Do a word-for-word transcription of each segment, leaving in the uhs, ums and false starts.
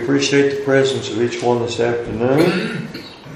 appreciate the presence of each one this afternoon.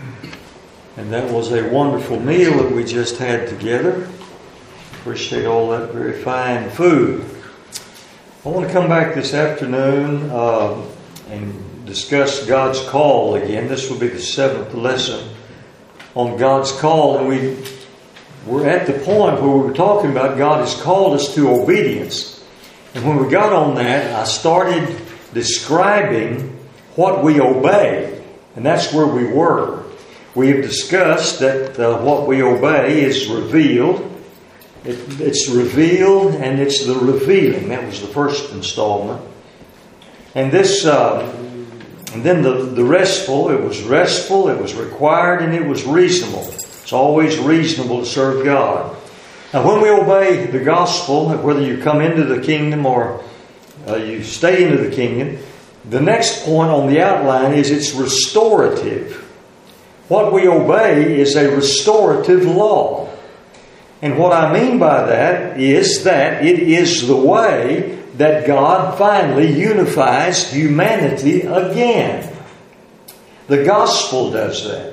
And that was a wonderful meal that we just had together. Appreciate all that very fine food. I want to come back this afternoon uh, and discuss God's call again. This will be the seventh lesson on God's call. And we, we're at the point where we were talking about God has called us to obedience. And when we got on that, I started describing what we obey. And that's where we were. We have discussed that uh, what we obey is revealed. It, it's revealed and it's the revealing. That was the first installment. And this, uh, and then the, the restful. It was restful, it was required, and it was reasonable. It's always reasonable to serve God. Now when we obey the gospel, whether you come into the kingdom or uh, you stay into the kingdom, the next point on the outline is it's restorative. What we obey is a restorative law. And what I mean by that is that it is the way that God finally unifies humanity again. The gospel does that.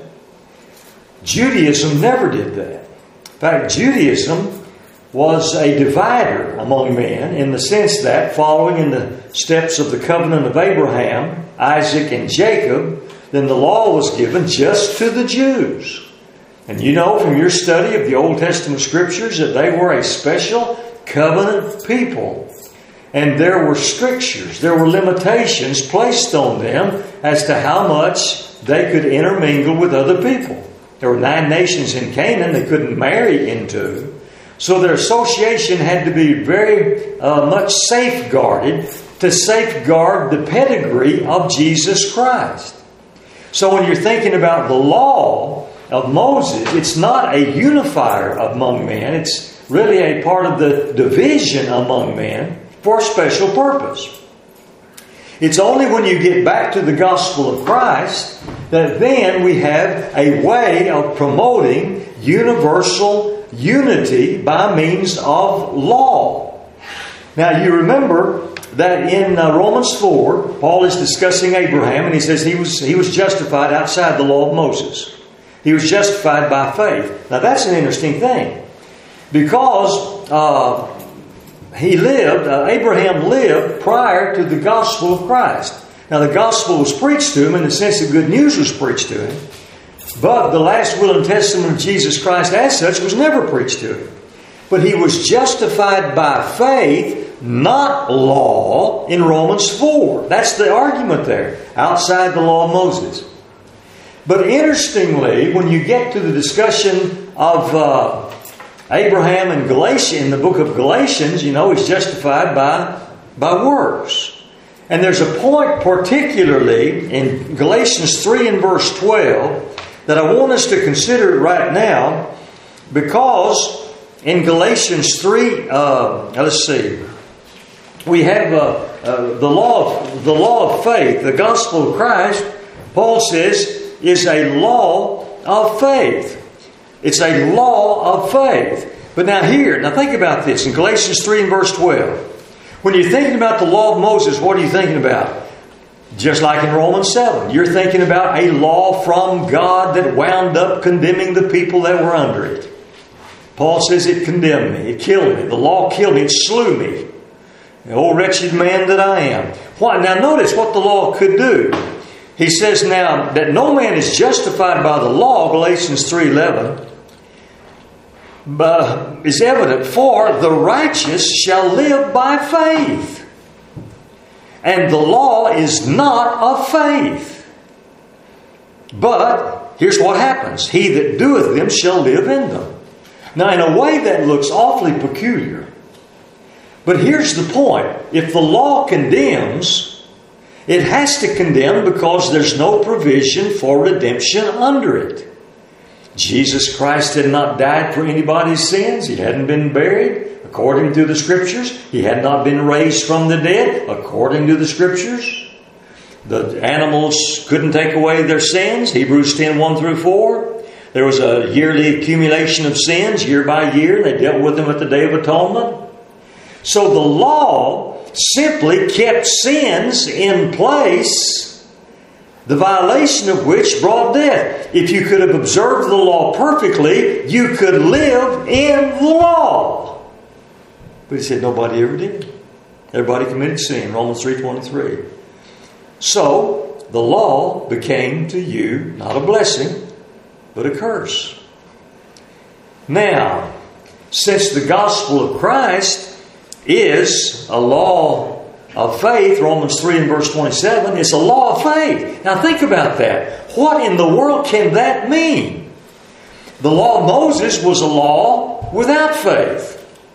Judaism never did that. In fact, Judaism was a divider among men in the sense that, following in the steps of the covenant of Abraham, Isaac, and Jacob, then the law was given just to the Jews. And you know from your study of the Old Testament Scriptures that they were a special covenant people. And there were strictures, there were limitations placed on them as to how much they could intermingle with other people. There were nine nations in Canaan they couldn't marry into. So their association had to be very uh, much safeguarded to safeguard the pedigree of Jesus Christ. So when you're thinking about the law of Moses, it's not a unifier among men. It's really a part of the division among men for a special purpose. It's only when you get back to the gospel of Christ that then we have a way of promoting universal unity by means of law. Now you remember that in uh, Romans four, Paul is discussing Abraham, and he says he was he was justified outside the law of Moses. He was justified by faith. Now that's an interesting thing, because uh, he lived, uh, Abraham lived prior to the gospel of Christ. Now the gospel was preached to him in the sense that good news was preached to him, but the last will and testament of Jesus Christ as such was never preached to him. But he was justified by faith, not law, in Romans four. That's the argument there, outside the law of Moses. But interestingly, when you get to the discussion of uh, Abraham in Galatians, in the book of Galatians, you know, he's justified by, by works. And there's a point particularly in Galatians three and verse twelve that I want us to consider right now, because in Galatians three, uh, let's see, we have uh, uh, the law of, the law of faith, the gospel of Christ, Paul says, is a law of faith. It's a law of faith. But now here, now think about this, in Galatians three and verse twelve. When you're thinking about the law of Moses, what are you thinking about? Just like in Romans seven, you're thinking about a law from God that wound up condemning the people that were under it. Paul says it condemned me, it killed me, the law killed me, it slew me. The old wretched man that I am. Why? Now notice what the law could do. He says now that no man is justified by the law, Galatians three eleven, but is evident, for the righteous shall live by faith. And the law is not of faith. But here's what happens. He that doeth them shall live in them. Now in a way that looks awfully peculiar. But here's the point. If the law condemns, it has to condemn because there's no provision for redemption under it. Jesus Christ had not died for anybody's sins. He hadn't been buried, according to the Scriptures. He had not been raised from the dead, according to the Scriptures. The animals couldn't take away their sins, Hebrews ten, one through four. There was a yearly accumulation of sins, year by year. They dealt with them at the Day of Atonement. So the law simply kept sins in place the violation of which brought death. If you could have observed the law perfectly, you could live in the law. But he said nobody ever did. Everybody committed sin, Romans three twenty-three. So, the law became to you not a blessing, but a curse. Now, since the gospel of Christ is a law of faith, Romans three and verse twenty-seven, it's a law of faith. Now think about that. What in the world can that mean? The law of Moses was a law without faith.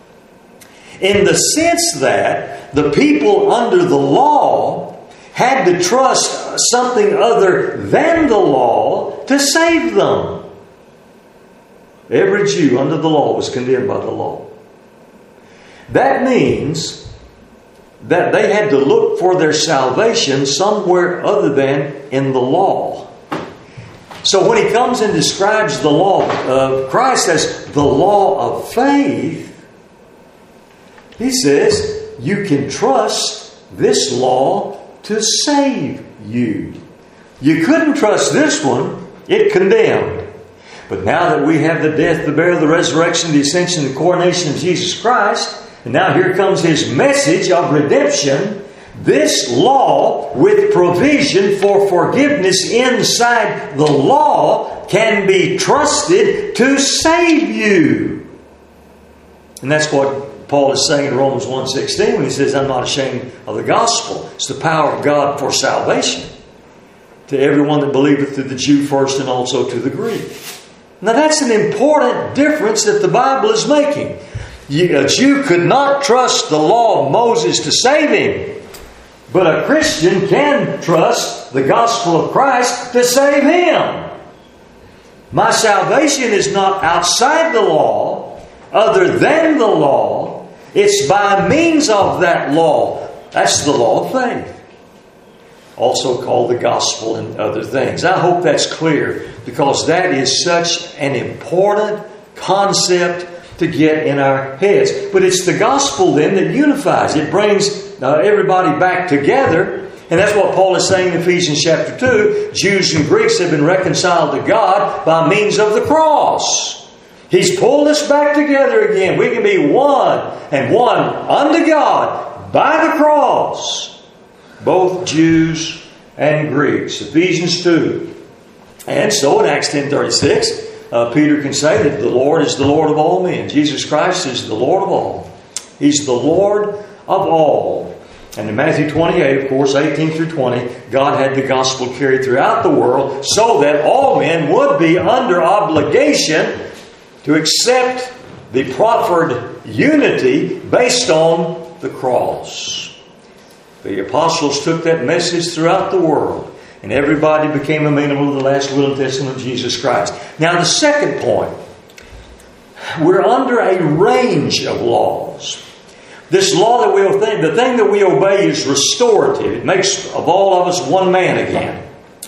In the sense that the people under the law had to trust something other than the law to save them. Every Jew under the law was condemned by the law. That means that they had to look for their salvation somewhere other than in the law. So when he comes and describes the law of Christ as the law of faith, he says you can trust this law to save you. You couldn't trust this one, it condemned. But now that we have the death, the burial, the resurrection, the ascension, the coronation of Jesus Christ, and now here comes His message of redemption, this law with provision for forgiveness inside the law can be trusted to save you. And that's what Paul is saying in Romans one sixteen when he says, I'm not ashamed of the gospel. It's the power of God for salvation to everyone that believeth, to the Jew first and also to the Greek. Now that's an important difference that the Bible is making. A Jew could not trust the law of Moses to save him, but a Christian can trust the gospel of Christ to save him. My salvation is not outside the law, other than the law. It's by means of that law. That's the law of faith. Also called the gospel and other things. I hope that's clear, because that is such an important concept to get in our heads. But it's the gospel then that unifies. It brings uh, everybody back together. And that's what Paul is saying in Ephesians chapter two. Jews and Greeks have been reconciled to God by means of the cross. He's pulled us back together again. We can be one and one unto God by the cross. Both Jews and Greeks. Ephesians two. And so in Acts ten thirty-six, uh, Peter can say that the Lord is the Lord of all men. Jesus Christ is the Lord of all. He's the Lord of all. And in Matthew twenty-eight, of course, eighteen through twenty, God had the gospel carried throughout the world so that all men would be under obligation to accept the proffered unity based on the cross. The apostles took that message throughout the world, and everybody became amenable to the last will and testament of Jesus Christ. Now the second point, we're under a range of laws. This law that we obey, the thing that we obey is restorative. It makes of all of us one man again.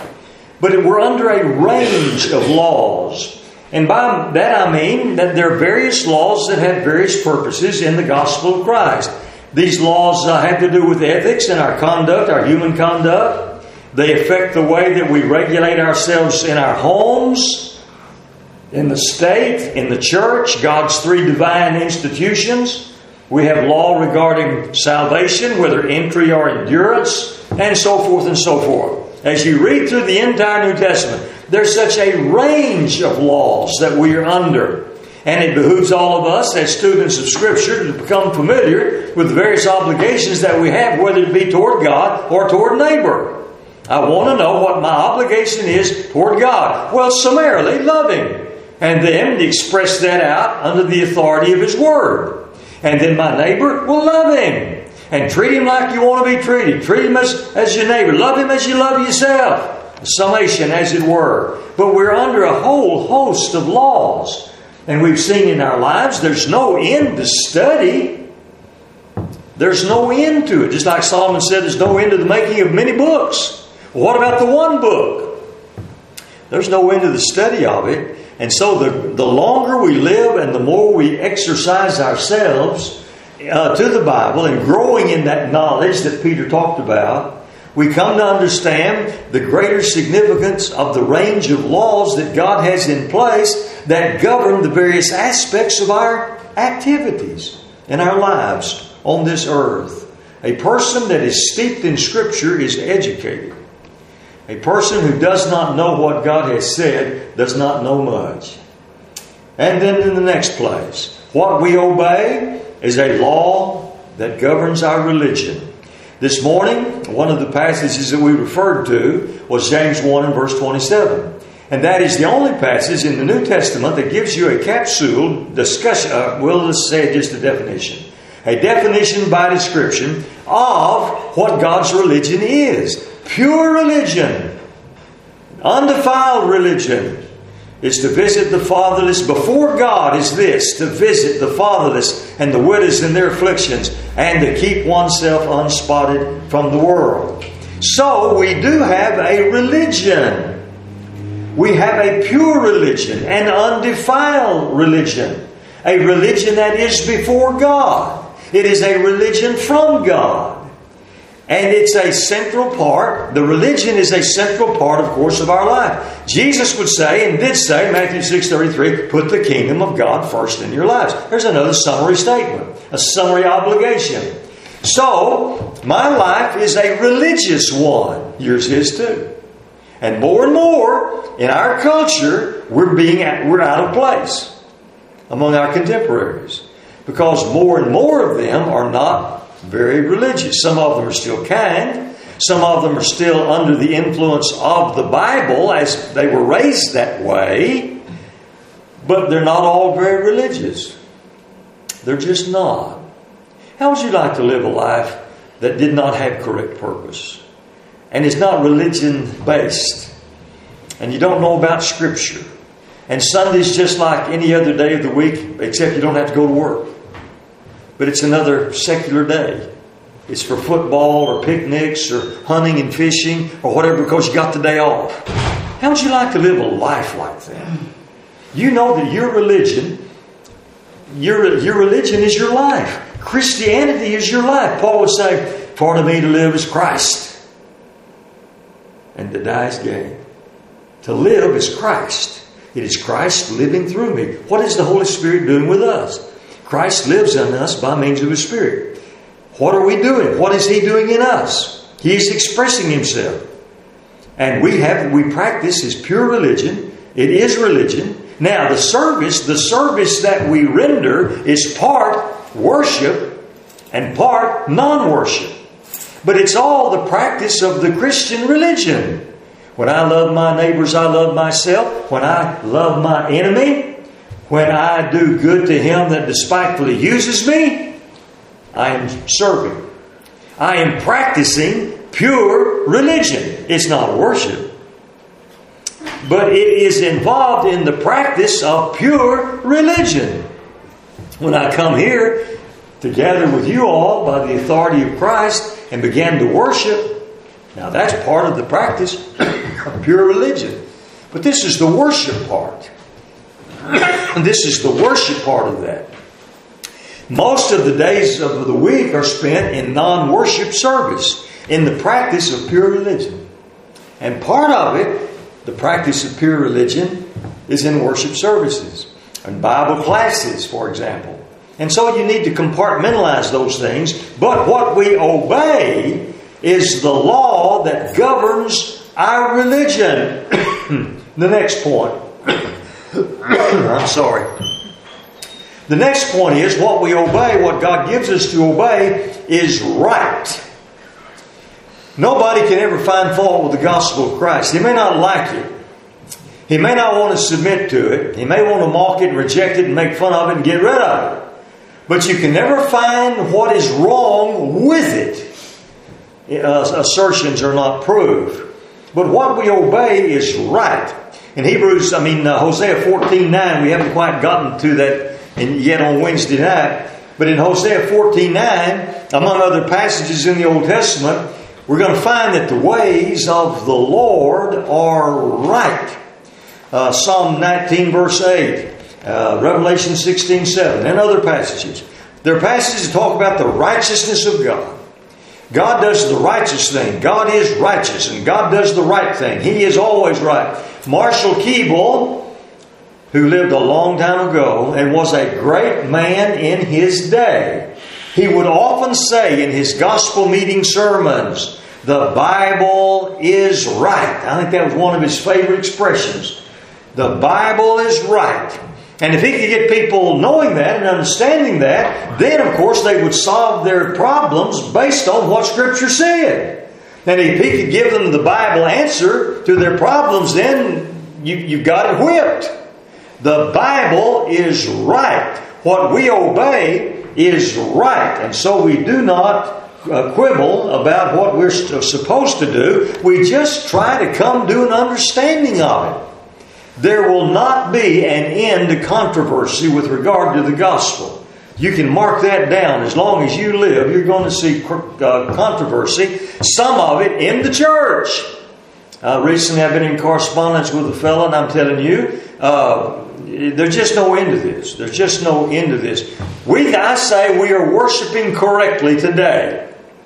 But we're under a range of laws. And by that I mean that there are various laws that have various purposes in the gospel of Christ. These laws uh, have to do with ethics and our conduct, our human conduct. They affect the way that we regulate ourselves in our homes, in the state, in the church, God's three divine institutions. We have law regarding salvation, whether entry or endurance, and so forth and so forth. As you read through the entire New Testament, there's such a range of laws that we are under. And it behooves all of us as students of Scripture to become familiar with the various obligations that we have, whether it be toward God or toward neighbor. I want to know what my obligation is toward God. Well, summarily, love Him. And then express that out under the authority of His Word. And then my neighbor will love him. And treat him like you want to be treated. Treat him as, as your neighbor. Love him as you love yourself. A summation, as it were. But we're under a whole host of laws. And we've seen in our lives there's no end to study. There's no end to it. Just like Solomon said, there's no end to the making of many books. Well, what about the one book? There's no end to the study of it. And so the, the longer we live and the more we exercise ourselves uh, to the Bible and growing in that knowledge that Peter talked about, We come to understand the greater significance of the range of laws that God has in place that govern the various aspects of our activities in our lives on this earth. A person that is steeped in Scripture is educated. A person who does not know what God has said does not know much. And then in the next place, what we obey is a law that governs our religion. This morning, one of the passages that we referred to was James one and verse twenty-seven. And that is the only passage in the New Testament that gives you a capsule discussion, uh, well, let's say just a definition. A definition by description of what God's religion is. Pure religion, undefiled religion, is to visit the fatherless. Before God is this, to visit the fatherless and the widows in their afflictions, and to keep oneself unspotted from the world. So we do have a religion. We have a pure religion, an undefiled religion. A religion that is before God. It is a religion from God. And it's a central part. The religion is a central part, of course, of our life. Jesus would say, and did say, Matthew six thirty-three, put the kingdom of God first in your lives. There's another summary statement, a summary obligation. So, my life is a religious one. Yours is too. And more and more, in our culture, we're being we're out of place among our contemporaries. Because more and more of them are not very religious. Some of them are still kind. Some of them are still under the influence of the Bible as they were raised that way. But they're not all very religious. They're just not. How would you like to live a life that did not have correct purpose? And is not religion based? And you don't know about Scripture? And Sunday's just like any other day of the week, except you don't have to go to work. But it's another secular day. It's for football or picnics or hunting and fishing or whatever because you got the day off. How would you like to live a life like that? You know that your religion, your, your religion is your life. Christianity is your life. Paul would say, for to me to live is Christ, and to die is gain. To live is Christ. It is Christ living through me. What is the Holy Spirit doing with us? Christ lives in us by means of His Spirit. What are we doing? What is He doing in us? He is expressing Himself. And we have we practice His pure religion. It is religion. Now the service, the service that we render is part worship and part non-worship. But it's all the practice of the Christian religion. When I love my neighbors, I love myself. When I love my enemy, when I do good to him that despitefully uses me, I am serving. I am practicing pure religion. It's not worship. But it is involved in the practice of pure religion. When I come here to gather with you all by the authority of Christ and begin to worship, now that's part of the practice of pure religion. But this is the worship part. This is the worship part of that. Most of the days of the week are spent in non-worship service, in the practice of pure religion. And part of it, the practice of pure religion, is in worship services and Bible classes, for example. And so you need to compartmentalize those things. But what we obey is the law that governs our religion. The next point. I'm sorry. The next point is what we obey, what God gives us to obey, is right. Nobody can ever find fault with the gospel of Christ. He may not like it. He may not want to submit to it. He may want to mock it and reject it and make fun of it and get rid of it. But you can never find what is wrong with it. Uh, assertions are not proof. But what we obey is right. In Hebrews, I mean, uh, Hosea fourteen nine, we haven't quite gotten to that yet on Wednesday night. But in Hosea fourteen nine, among other passages in the Old Testament, we're going to find that the ways of the Lord are right. Uh, Psalm nineteen verse eight, uh, Revelation sixteen seven, and other passages. There are passages that talk about the righteousness of God. God does the righteous thing. God is righteous, and God does the right thing. He is always right. Marshall Keeble, who lived a long time ago and was a great man in his day, he would often say in his gospel meeting sermons, the Bible is right. I think that was one of his favorite expressions. The Bible is right. And if he could get people knowing that and understanding that, then of course they would solve their problems based on what Scripture said. And if he could give them the Bible answer to their problems, then you, you've got it whipped. The Bible is right. What we obey is right. And so we do not uh, quibble about what we're supposed to do. We just try to come to an understanding of it. There will not be an end to controversy with regard to the gospel. You can mark that down. As long as you live, you're going to see uh, controversy, some of it in the church. Uh, recently I've been in correspondence with a fellow, and I'm telling you, uh, there's just no end to this. There's just no end to this. We, I say we are worshiping correctly today.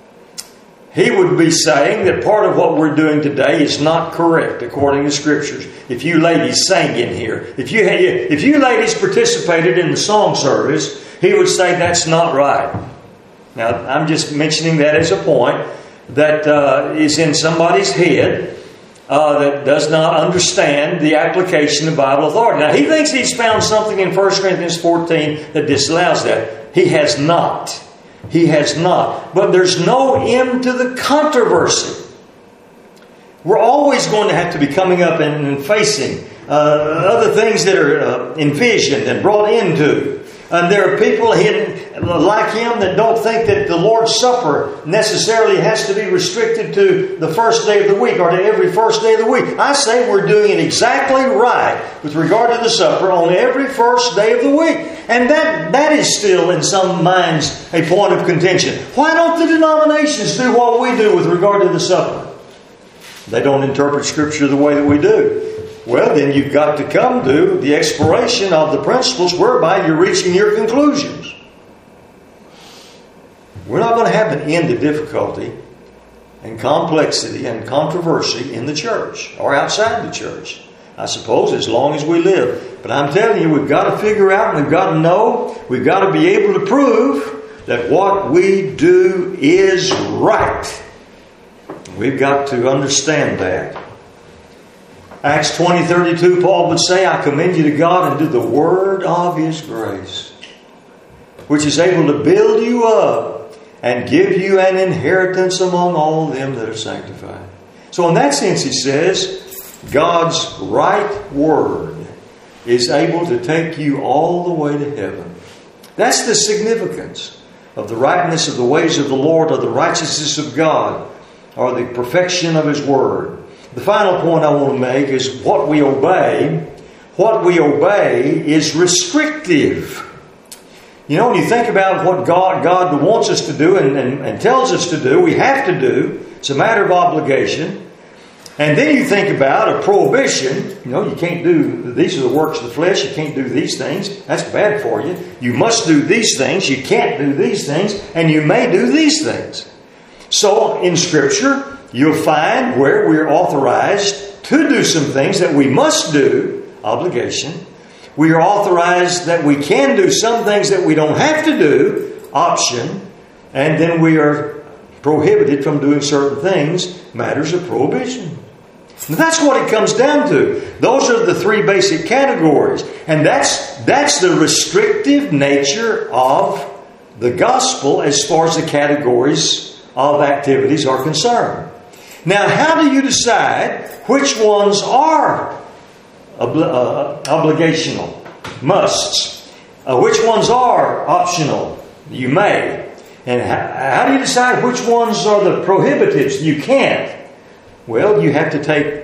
He would be saying that part of what we're doing today is not correct according to Scriptures. If you ladies sang in here, if you had, if you ladies participated in the song service, he would say that's not right. Now, I'm just mentioning that as a point that uh, is in somebody's head uh, that does not understand the application of Bible authority. Now, he thinks he's found something in First Corinthians fourteen that disallows that. He has not. He has not. But there's no end to the controversy. We're always going to have to be coming up and, and facing uh, other things that are uh, envisioned and brought into. And there are people hidden, like him that don't think that the Lord's Supper necessarily has to be restricted to the first day of the week or to every first day of the week. I say we're doing it exactly right with regard to the supper on every first day of the week. And that, that is still in some minds a point of contention. Why don't the denominations do what we do with regard to the supper? They don't interpret Scripture the way that we do. Well, then you've got to come to the exploration of the principles whereby you're reaching your conclusions. We're not going to have an end to difficulty and complexity and controversy in the church or outside the church, I suppose, as long as we live. But I'm telling you, we've got to figure out and we've got to know, we've got to be able to prove that what we do is right. We've got to understand that. Acts twenty thirty-two, Paul would say, I commend you to God and to the word of His grace, which is able to build you up and give you an inheritance among all them that are sanctified. So in that sense, he says, God's right word is able to take you all the way to heaven. That's the significance of the rightness of the ways of the Lord, or the righteousness of God, or the perfection of His word. The final point I want to make is what we obey. What we obey is restrictive. You know, when you think about what God, God wants us to do and, and, and tells us to do, we have to do. It's a matter of obligation. And then you think about a prohibition. You know, you can't do, these are the works of the flesh. You can't do these things. That's bad for you. You must do these things. You can't do these things. And you may do these things. So in Scripture, you'll find where we're authorized to do some things that we must do, obligation. We are authorized that we can do some things that we don't have to do, option. And then we are prohibited from doing certain things, matters of prohibition. Now that's what it comes down to. Those are the three basic categories. And that's, that's the restrictive nature of the gospel as far as the categories of activities are concerned. Now, how do you decide which ones are obli- uh, obligational, musts? Uh, which ones are optional, you may? And how, how do you decide which ones are the prohibitives, you can't? Well, you have to take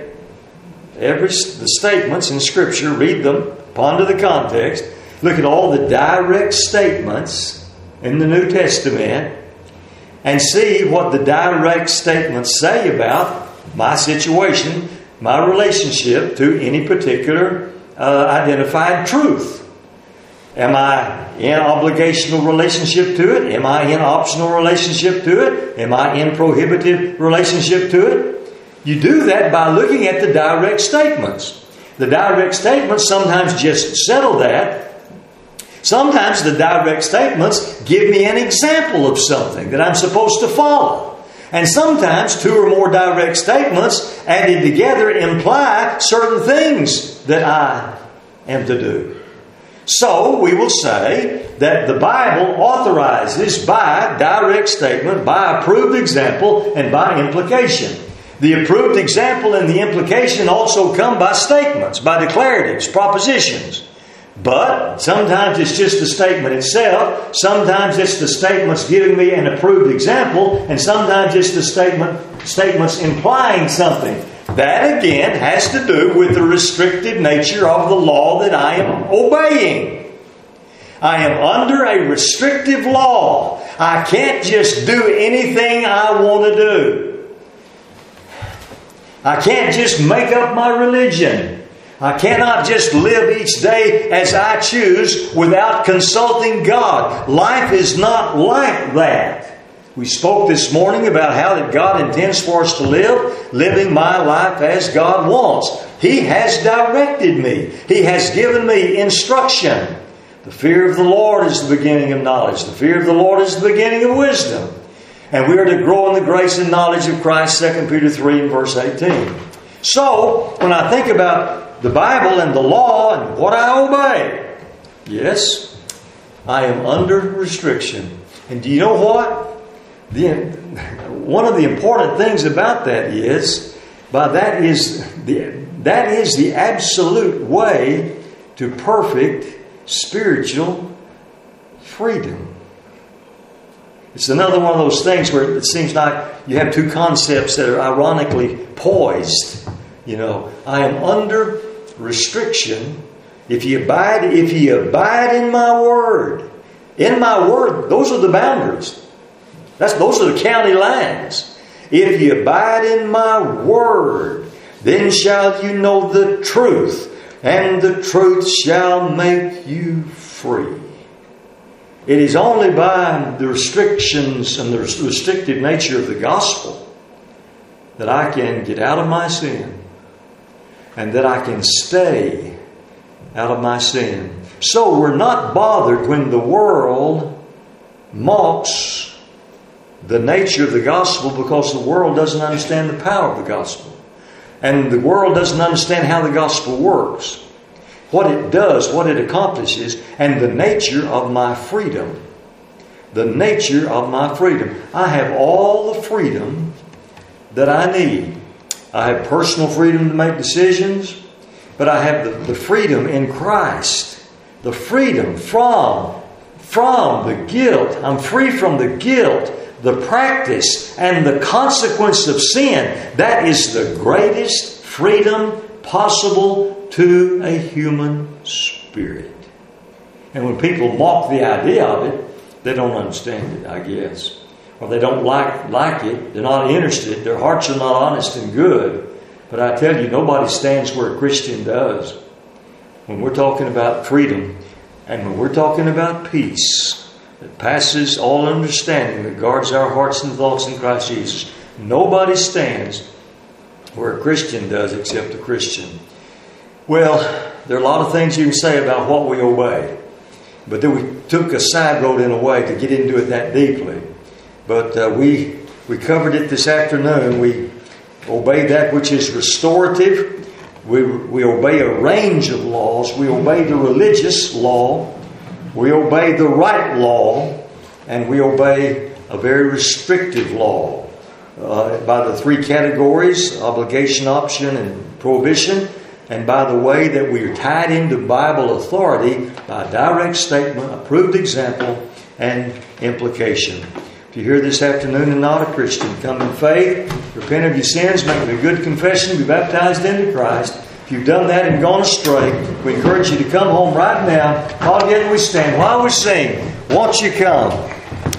every the statements in Scripture, read them, ponder the context, look at all the direct statements in the New Testament, and see what the direct statements say about my situation, my relationship to any particular uh, identified truth. Am I in obligational relationship to it? Am I in optional relationship to it? Am I in prohibitive relationship to it? You do that by looking at the direct statements. The direct statements sometimes just settle that. Sometimes the direct statements give me an example of something that I'm supposed to follow. And sometimes two or more direct statements added together imply certain things that I am to do. So we will say that the Bible authorizes by direct statement, by approved example, and by implication. The approved example and the implication also come by statements, by declaratives, propositions. But sometimes it's just the statement itself. Sometimes it's the statements giving me an approved example. And sometimes it's the statement statements implying something. That again has to do with the restricted nature of the law that I am obeying. I am under a restrictive law. I can't just do anything I want to do. I can't just make up my religion. I cannot just live each day as I choose without consulting God. Life is not like that. We spoke this morning about how that God intends for us to live, living my life as God wants. He has directed me. He has given me instruction. The fear of the Lord is the beginning of knowledge. The fear of the Lord is the beginning of wisdom. And we are to grow in the grace and knowledge of Christ, Second Peter three and verse eighteen. So, when I think about the Bible and the law and what I obey, yes, I am under restriction. And do you know what? The, one of the important things about that is, by that is the that is the absolute way to perfect spiritual freedom. It's another one of those things where it seems like you have two concepts that are ironically poised. You know, I am under restriction. If ye abide, if ye abide in my word, in my word, those are the boundaries. That's those are the county lines. If ye abide in my word, then shall you know the truth, and the truth shall make you free. It is only by the restrictions and the restrictive nature of the gospel that I can get out of my sin and that I can stay out of my sin. So we're not bothered when the world mocks the nature of the gospel, because the world doesn't understand the power of the gospel. And the world doesn't understand how the gospel works, what it does, what it accomplishes, and the nature of my freedom. The nature of my freedom. I have all the freedom that I need. I have personal freedom to make decisions, but I have the, the freedom in Christ. The freedom from, from the guilt. I'm free from the guilt, the practice, and the consequence of sin. That is the greatest freedom possible to a human spirit. And when people mock the idea of it, they don't understand it, I guess. Or they don't like, like it. They're not interested. Their hearts are not honest and good. But I tell you, nobody stands where a Christian does. When we're talking about freedom, and when we're talking about peace that passes all understanding, that guards our hearts and thoughts in Christ Jesus, nobody stands where a Christian does except a Christian. Well, there are a lot of things you can say about what we obey. But then we took a side road in a way to get into it that deeply. But uh, we we covered it this afternoon. We obey that which is restorative. We, we obey a range of laws. We obey the religious law. We obey the right law. And we obey a very restrictive law. Uh, by the three categories, obligation, option, and prohibition. And by the way that we are tied into Bible authority by direct statement, approved example, and implication. If you're here this afternoon and not a Christian, come in faith, repent of your sins, make a good confession, be baptized into Christ. If you've done that and gone astray, we encourage you to come home right now. All together we stand while we sing. Won't you come?